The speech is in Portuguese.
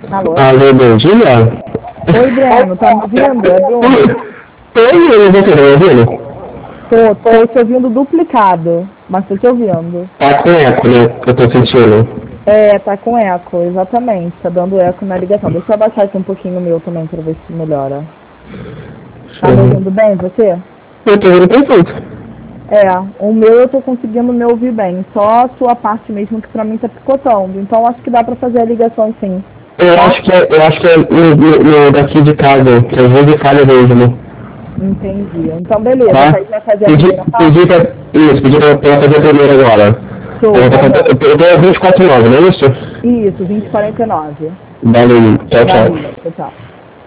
Alô? Alô, bom dia. Oi, Breno, tá me ouvindo? É Bruno. Oi, você tá me ouvindo? Tô te ouvindo duplicado, mas tô te ouvindo. Tá com eco, né? Que eu tô sentindo. É, tá com eco, exatamente. Tá dando eco na ligação. Deixa eu abaixar aqui um pouquinho o meu também pra ver se melhora. Tá me Uhum. ouvindo bem, você? Eu tô ouvindo perfeito. É, o meu eu tô conseguindo me ouvir bem. Só a sua parte mesmo que pra mim tá picotando. Então acho que dá pra fazer a ligação sim, tá? Eu acho que é daqui de casa, que às vezes falha mesmo. Entendi. Então beleza, Tá? aí vai fazer a Pedi, primeira parte? pedi pra, isso, pedi pra fazer a primeira agora. Show, Eu tá vou fazer, bom. eu tô 24/9, não é isso? Isso, 2049. Valeu, tchau, Valeu, tchau. tchau, tchau.